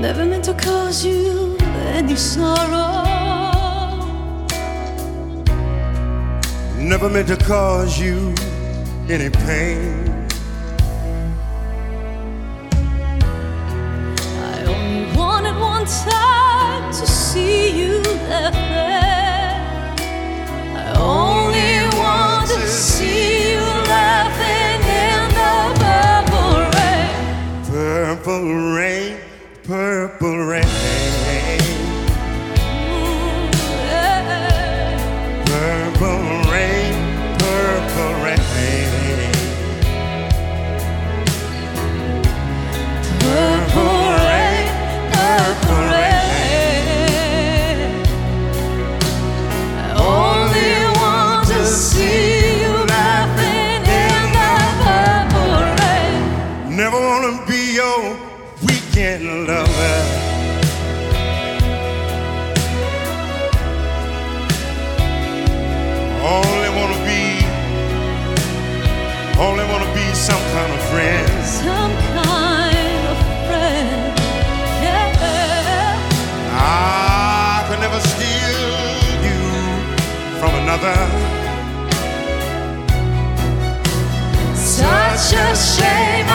Never meant to cause you any sorrow. Never meant to cause you any pain. I only wanted one time to see you laughing. I only want to see you laughing in the purple rain. Purple rain, purple rain. Purple rain, purple rain. Purple rain, purple rain. I only want to see you laughing in the purple rain. Never wanna be your weekend lover. Only wanna be some kind of friend. Some kind of friend, yeah. I could never steal you from another. Such a shame.